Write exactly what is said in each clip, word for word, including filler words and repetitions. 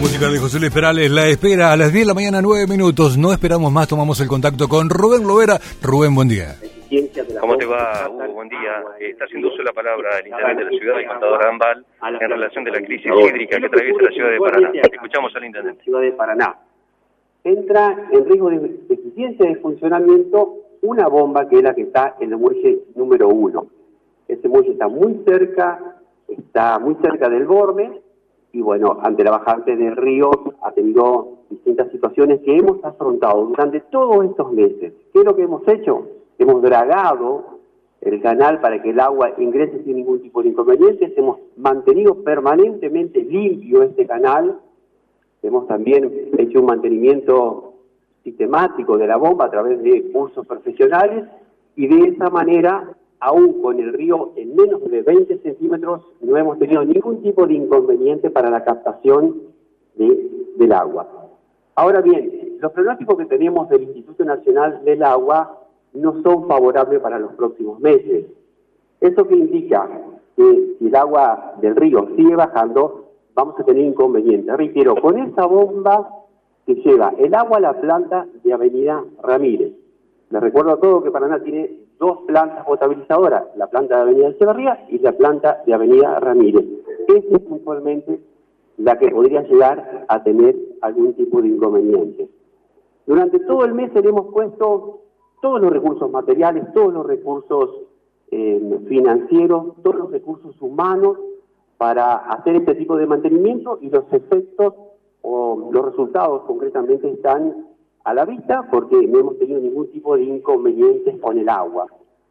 Música de José Luis Perales, La Espera, a las diez de la mañana, nueve minutos. No esperamos más, tomamos el contacto con Rubén Lovera. Rubén, buen día. ¿Cómo te va, Hugo? Buen día. Está haciendo uso la palabra el intendente de la ciudad, el contador Ambal, en relación de la crisis hídrica que atraviesa la ciudad de Paraná. Escuchamos al intendente. Ciudad de Paraná. Entra en riesgo de deficiencia de funcionamiento una bomba que es la que está en el muelle número uno. Ese muelle está muy cerca, está muy cerca del borde, y bueno, ante la bajante del río ha tenido distintas situaciones que hemos afrontado durante todos estos meses. ¿Qué es lo que hemos hecho? Hemos dragado el canal para que el agua ingrese sin ningún tipo de inconvenientes, hemos mantenido permanentemente limpio este canal, hemos también hecho un mantenimiento sistemático de la bomba a través de cursos profesionales, y de esa manera, aún con el río en menos de veinte centímetros, no hemos tenido ningún tipo de inconveniente para la captación de, del agua. Ahora bien, los pronósticos que tenemos del Instituto Nacional del Agua no son favorables para los próximos meses. ¿Eso qué indica? Que si el agua del río sigue bajando, vamos a tener inconvenientes. Reitero, con esa bomba que lleva el agua a la planta de Avenida Ramírez. Les recuerdo a todos que Paraná tiene dos plantas potabilizadoras, la planta de Avenida Echeverría y la planta de Avenida Ramírez. Esa es puntualmente la que podría llegar a tener algún tipo de inconveniente. Durante todo el mes hemos puesto todos los recursos materiales, todos los recursos eh, financieros, todos los recursos humanos para hacer este tipo de mantenimiento, y los efectos o los resultados concretamente están a la vista porque no hemos tenido ningún tipo de inconvenientes con el agua.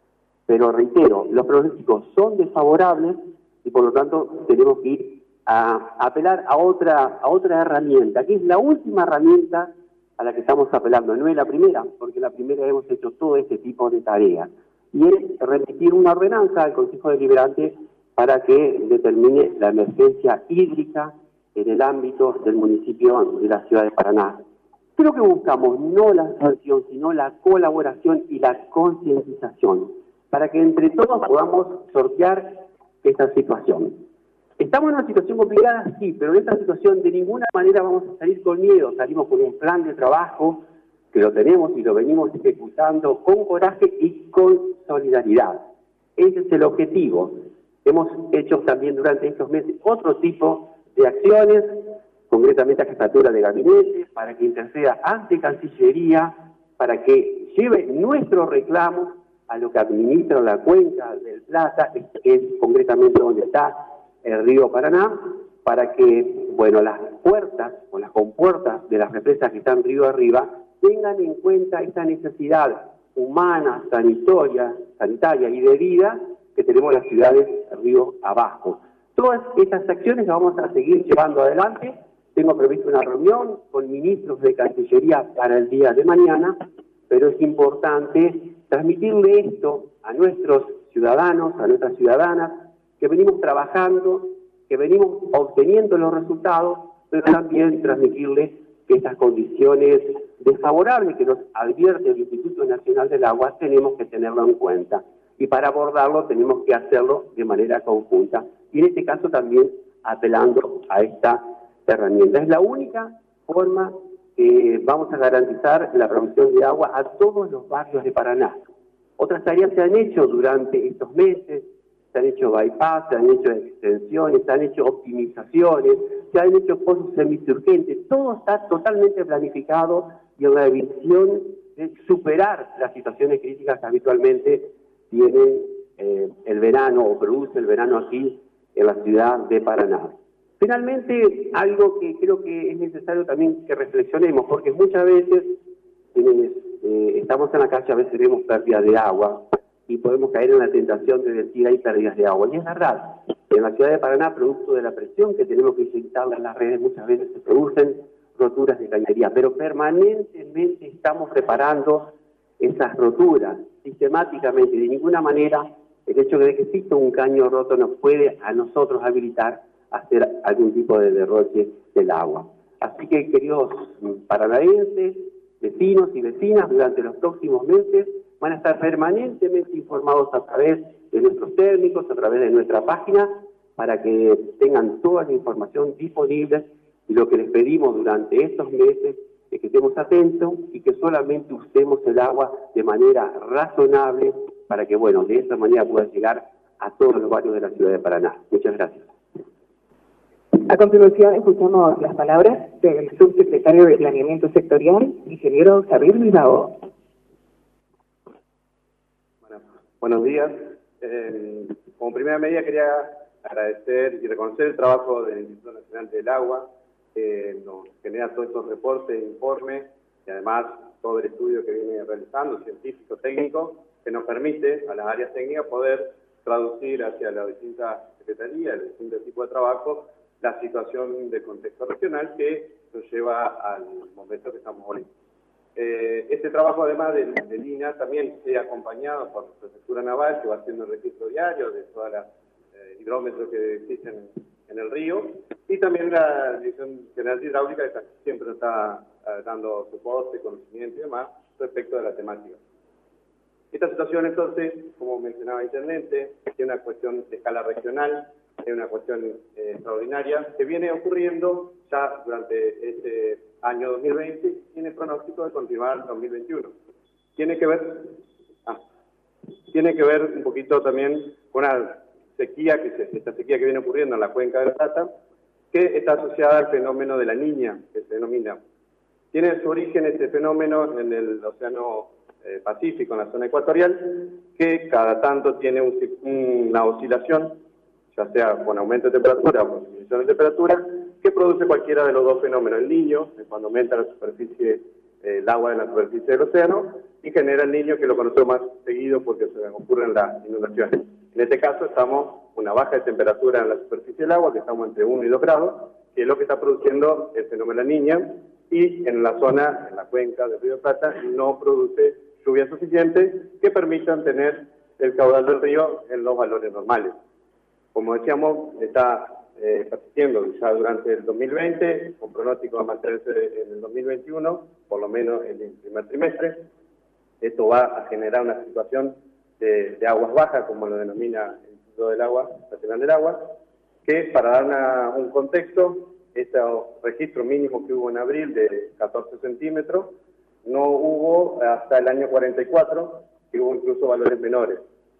Pero reitero, los pronósticos son desfavorables y por lo tanto tenemos que ir a apelar a otra, a otra herramienta, que es la última herramienta a la que estamos apelando. No es la primera, porque la primera hemos hecho todo este tipo de tareas. Y es remitir una ordenanza al Consejo Deliberante para que determine la emergencia hídrica en el ámbito del municipio de la ciudad de Paraná. Creo que buscamos no la sanción, sino la colaboración y la concientización, para que entre todos podamos sortear esta situación. Estamos en una situación complicada, sí, pero en esta situación de ninguna manera vamos a salir con miedo. Salimos con un plan de trabajo que lo tenemos y lo venimos ejecutando con coraje y con solidaridad. Ese es el objetivo. Hemos hecho también durante estos meses otro tipo de acciones, concretamente a jefatura de gabinete, para que interceda ante Cancillería, para que lleve nuestros reclamos a lo que administra la cuenca del Plata, que es concretamente donde está el río Paraná, para que, bueno, las puertas o las compuertas de las represas que están río arriba tengan en cuenta esta necesidad humana, sanitaria, sanitaria y de vida que tenemos las ciudades río abajo. Todas estas acciones las vamos a seguir llevando adelante. Tengo previsto una reunión con ministros de Cancillería para el día de mañana, pero es importante transmitirle esto a nuestros ciudadanos, a nuestras ciudadanas, que venimos trabajando, que venimos obteniendo los resultados, pero también transmitirles que estas condiciones desfavorables que nos advierte el Instituto Nacional del Agua tenemos que tenerlo en cuenta. Y para abordarlo tenemos que hacerlo de manera conjunta. Y en este caso también apelando a esta herramienta. Es la única forma que vamos a garantizar la provisión de agua a todos los barrios de Paraná. Otras tareas se han hecho durante estos meses, se han hecho bypass, se han hecho extensiones, se han hecho optimizaciones, se han hecho pozos semisurgentes. Todo está totalmente planificado y en la visión de superar las situaciones críticas que habitualmente tiene eh, el verano o produce el verano aquí en la ciudad de Paraná. Finalmente, algo que creo que es necesario también que reflexionemos, porque muchas veces quienes eh, estamos en la calle a veces vemos pérdidas de agua y podemos caer en la tentación de decir hay pérdidas de agua. Y es verdad, en la ciudad de Paraná, producto de la presión que tenemos que inyectarla en las redes, muchas veces se producen roturas de cañería, pero permanentemente estamos reparando esas roturas sistemáticamente. De ninguna manera el hecho de que exista un caño roto nos puede a nosotros habilitar a hacer algún tipo de derroche del agua. Así que, queridos paranaenses, vecinos y vecinas, durante los próximos meses van a estar permanentemente informados a través de nuestros técnicos, a través de nuestra página, para que tengan toda la información disponible Y lo que les pedimos durante estos meses es que estemos atentos y que solamente usemos el agua de manera razonable para que, bueno, de esa manera pueda llegar a todos los barrios de la ciudad de Paraná. Muchas gracias. A continuación, escuchamos las palabras del subsecretario de Planeamiento Sectorial, ingeniero Xavier Bilbao. Bueno, buenos días. Eh, como primera medida quería agradecer y reconocer el trabajo del Instituto Nacional del Agua, que nos genera todos estos reportes, informes y además todo el estudio que viene realizando, científico, técnico, que nos permite a las áreas técnicas poder traducir hacia las distintas secretarías, los distintos tipos de trabajo, la situación de contexto regional que nos lleva al momento que estamos hoy. Eh, este trabajo, además del de I N A, también se ha acompañado por la Prefectura Naval, que va haciendo el registro diario de todos los eh, hidrómetros que existen en el río, y también la Dirección General de Hidráulica, que siempre está eh, dando soporte, conocimiento y demás respecto de la temática. Esta situación, entonces, como mencionaba el intendente, es una cuestión de escala regional, es una cuestión eh, extraordinaria, que viene ocurriendo ya durante este año dos mil veinte y tiene pronóstico de continuar en dos mil veintiuno. Tiene que ver, ah, tiene que ver un poquito también con una sequía, que se, esta sequía que viene ocurriendo en la cuenca de la Plata, que está asociada al fenómeno de la Niña, que se denomina. Tiene su origen este fenómeno en el Océano eh, Pacífico, en la zona ecuatorial, que cada tanto tiene un, una oscilación, ya sea con aumento de temperatura o con disminución de temperatura, que produce cualquiera de los dos fenómenos. El Niño, es cuando aumenta la superficie, eh, el agua en la superficie del océano, y genera el Niño, que lo conocemos más seguido porque se ocurren las inundaciones. En este caso estamos con una baja de temperatura en la superficie del agua, que estamos entre uno y dos grados, que es lo que está produciendo el fenómeno de la Niña, y en la zona, en la cuenca del río Plata, no produce lluvias suficientes que permitan tener el caudal del río en los valores normales. Como decíamos, está eh, persistiendo ya durante el dos mil veinte, con pronóstico a mantenerse en el dos mil veintiuno, por lo menos en el primer trimestre. Esto va a generar una situación de, de aguas bajas, como lo denomina el Instituto del Agua, Nacional del Agua, que para dar una, un contexto, este registro mínimo que hubo en abril de catorce centímetros, no hubo hasta el año cuarenta y cuatro, que hubo incluso valores menores.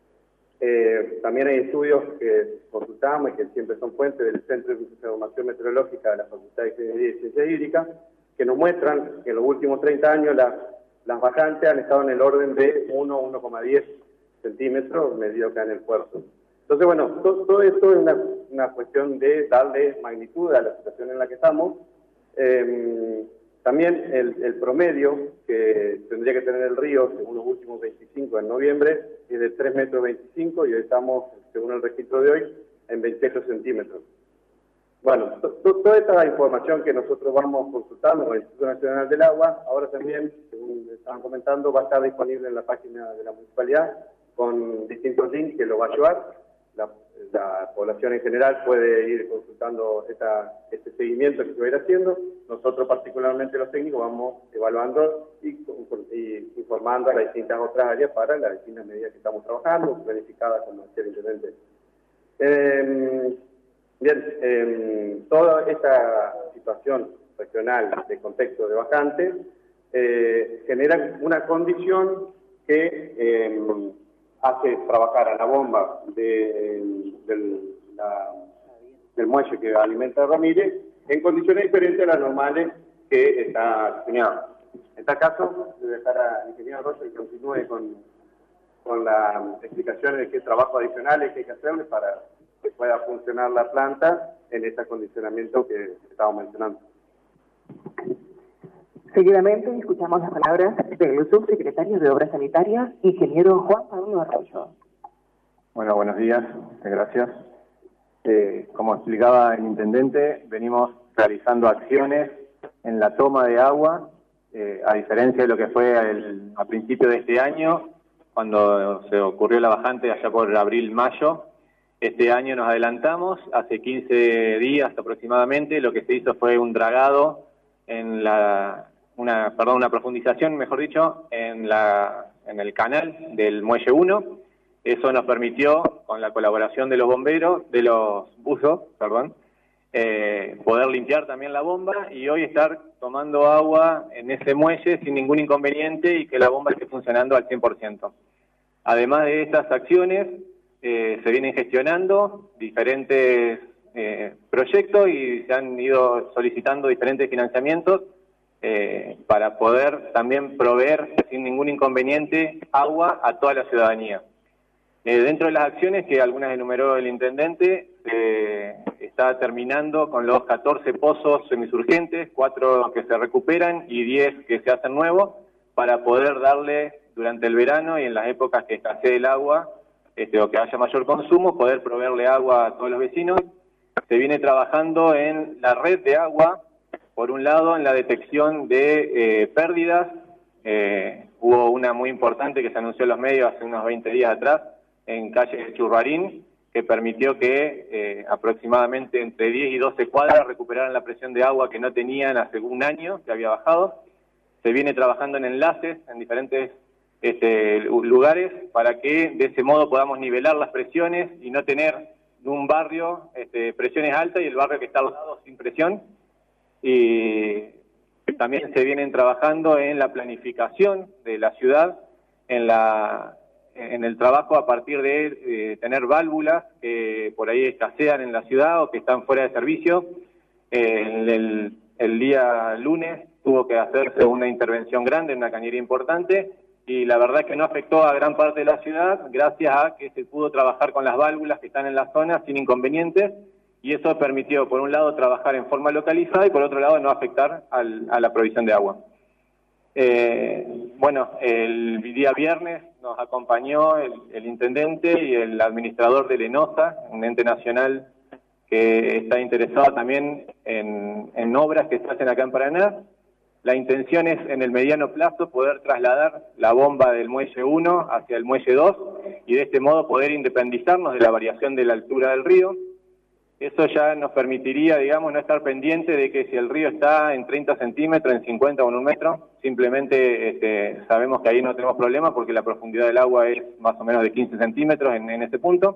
Eh, también hay estudios que consultamos y que siempre son fuentes del Centro de Información Meteorológica de la Facultad de Ingeniería y Ciencia Hídrica, que nos muestran que en los últimos treinta años la, las bajantes han estado en el orden de uno a uno coma diez centímetros medido acá en el puerto. Entonces, bueno, todo, todo esto es una, una cuestión de darle magnitud a la situación en la que estamos. Eh, También el, el promedio que tendría que tener el río, según los últimos veinticinco en noviembre, es de tres metros veinticinco y hoy estamos, según el registro de hoy, en veintiocho centímetros. Bueno, to, to, toda esta información que nosotros vamos consultando con el Instituto Nacional del Agua, ahora también, según estaban comentando, va a estar disponible en la página de la municipalidad con distintos links que lo va a ayudar. La, la población en general puede ir consultando esta, este seguimiento que se va a ir haciendo. Nosotros, particularmente los técnicos, vamos evaluando y, y informando a las distintas otras áreas para las distintas medidas que estamos trabajando, planificadas, como decía el intendente. Eh, bien, eh, toda esta situación regional de contexto de bajante eh, genera una condición que eh, hace trabajar a la bomba de, del, la, del muelle que alimenta a Ramírez en condiciones diferentes a las normales que está diseñado. En este caso, voy a dejar al ingeniero Rocha que continúe con, con las explicaciones de qué trabajos adicionales que hay que hacerle para que pueda funcionar la planta en este acondicionamiento que estábamos mencionando. Seguidamente escuchamos las palabras del subsecretario de Obras Sanitarias, ingeniero Juan Pablo Arroyo. Bueno, buenos días, muchas gracias. Eh, como explicaba el intendente, venimos realizando acciones en la toma de agua, eh, a diferencia de lo que fue el, a principio de este año, cuando se ocurrió la bajante allá por abril-mayo. Este año nos adelantamos, hace quince días aproximadamente, lo que se hizo fue un dragado en la... una perdón una profundización, mejor dicho, en la en el canal del Muelle uno. Eso nos permitió, con la colaboración de los bomberos, de los buzos, perdón, eh, poder limpiar también la bomba y hoy estar tomando agua en ese muelle sin ningún inconveniente y que la bomba esté funcionando al cien por ciento. Además de estas acciones, eh, se vienen gestionando diferentes eh, proyectos y se han ido solicitando diferentes financiamientos eh, para poder también proveer sin ningún inconveniente agua a toda la ciudadanía. Eh, dentro de las acciones, que algunas enumeró el intendente, eh, está terminando con los catorce pozos semisurgentes, cuatro que se recuperan y diez que se hacen nuevos, para poder darle durante el verano y en las épocas que escasee el agua, este, o que haya mayor consumo, poder proveerle agua a todos los vecinos. Se viene trabajando en la red de agua, por un lado en la detección de eh, pérdidas, eh, hubo una muy importante que se anunció en los medios hace unos veinte días atrás, en calle Churrarín, que permitió que eh, aproximadamente entre diez y doce cuadras recuperaran la presión de agua que no tenían hace un año, que había bajado. Se viene trabajando en enlaces en diferentes este, lugares para que de ese modo podamos nivelar las presiones y no tener un barrio este, presiones altas y el barrio que está al lado sin presión. Y también se vienen trabajando en la planificación de la ciudad, en la en el trabajo a partir de eh, tener válvulas que por ahí escasean en la ciudad o que están fuera de servicio. Eh, el, el día lunes tuvo que hacerse una intervención grande, una cañería importante, y la verdad que no afectó a gran parte de la ciudad gracias a que se pudo trabajar con las válvulas que están en la zona sin inconvenientes, y eso permitió, por un lado, trabajar en forma localizada y por otro lado, no afectar al, a la provisión de agua. Eh, bueno, el día viernes nos acompañó el, el intendente y el administrador del ENOSA, un ente nacional que está interesado también en, en obras que se hacen acá en Paraná. La intención es, en el mediano plazo, poder trasladar la bomba del muelle uno hacia el muelle dos y de este modo poder independizarnos de la variación de la altura del río. Eso ya nos permitiría, digamos, no estar pendiente de que si el río está en treinta centímetros, en cincuenta o en un metro, simplemente este, sabemos que ahí no tenemos problema porque la profundidad del agua es más o menos de quince centímetros en, en ese punto.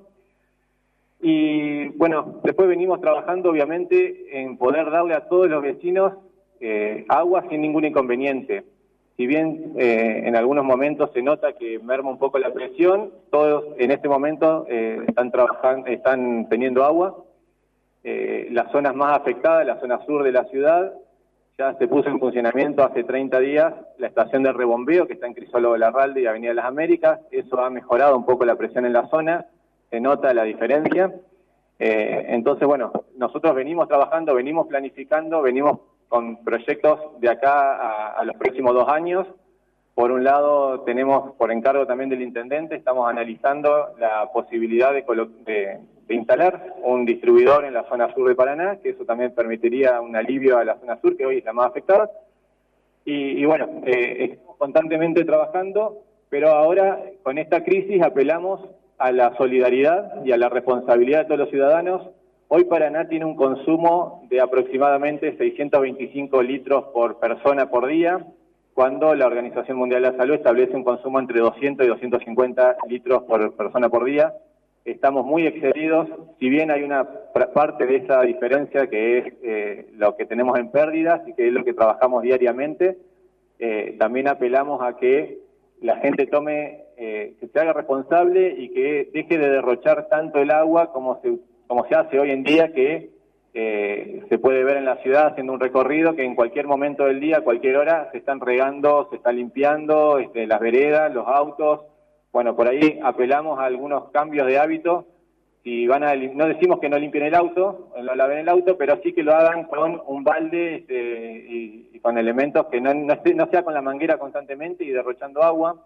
Y bueno, después venimos trabajando obviamente en poder darle a todos los vecinos eh, agua sin ningún inconveniente. Si bien eh, en algunos momentos se nota que merma un poco la presión, todos en este momento eh, están trabajando, están teniendo agua. Eh, las zonas más afectadas, la zona sur de la ciudad, ya se puso en funcionamiento hace treinta días la estación de rebombeo que está en Crisólogo Larralde y Avenida de las Américas. Eso ha mejorado un poco la presión en la zona, se nota la diferencia. Eh, entonces, bueno, nosotros venimos trabajando, venimos planificando, venimos con proyectos de acá a, a los próximos dos años. Por un lado, tenemos, por encargo también del intendente, estamos analizando la posibilidad de, de, de instalar un distribuidor en la zona sur de Paraná, que eso también permitiría un alivio a la zona sur, que hoy es la más afectada. Y, y bueno, eh, estamos constantemente trabajando, pero ahora con esta crisis apelamos a la solidaridad y a la responsabilidad de todos los ciudadanos. Hoy Paraná tiene un consumo de aproximadamente seiscientos veinticinco litros por persona por día, cuando la Organización Mundial de la Salud establece un consumo entre doscientos y doscientos cincuenta litros por persona por día. Estamos muy excedidos, si bien hay una parte de esa diferencia que es eh, lo que tenemos en pérdidas y que es lo que trabajamos diariamente, eh, también apelamos a que la gente tome, eh, que se haga responsable y que deje de derrochar tanto el agua como se, como se hace hoy en día, que Eh, se puede ver en la ciudad haciendo un recorrido que en cualquier momento del día, a cualquier hora, se están regando, se están limpiando este, las veredas, los autos. Bueno, por ahí apelamos a algunos cambios de hábito. Si van a, no decimos que no limpien el auto, no laven el auto, pero sí que lo hagan con un balde este, y, y con elementos que no, no, esté, no sea con la manguera constantemente y derrochando agua.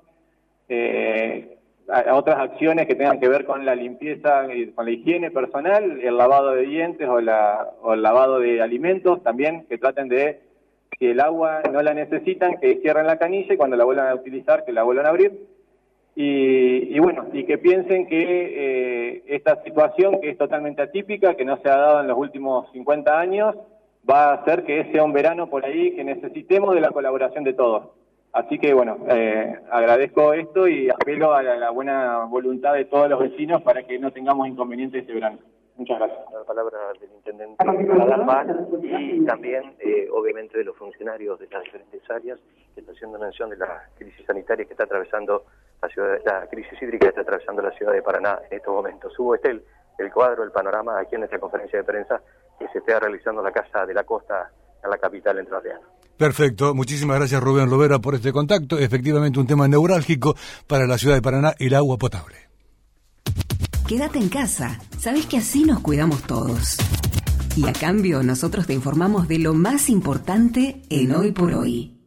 Eh, a otras acciones que tengan que ver con la limpieza, con la higiene personal, el lavado de dientes o, la, o el lavado de alimentos también, que traten de, si el agua no la necesitan, que cierren la canilla y cuando la vuelvan a utilizar, que la vuelvan a abrir. Y, y bueno, y que piensen que eh, esta situación, que es totalmente atípica, que no se ha dado en los últimos cincuenta años, va a hacer que sea un verano por ahí que necesitemos de la colaboración de todos. Así que, bueno, eh, agradezco esto y apelo a la, la buena voluntad de todos los vecinos para que no tengamos inconvenientes este verano. Muchas gracias. La palabra del intendente Adambal y también, eh, obviamente, de los funcionarios de las diferentes áreas que está haciendo mención de la crisis sanitaria que está atravesando la ciudad, la crisis hídrica que está atravesando la ciudad de Paraná en estos momentos. Hubo este el, el cuadro, el panorama aquí en esta conferencia de prensa que se está realizando en la Casa de la Costa, en la capital entrerriana. Perfecto, muchísimas gracias Rubén Lovera por este contacto. Efectivamente un tema neurálgico para la ciudad de Paraná, el agua potable. Quédate en casa, sabes que así nos cuidamos todos. Y a cambio nosotros te informamos de lo más importante en Hoy por Hoy.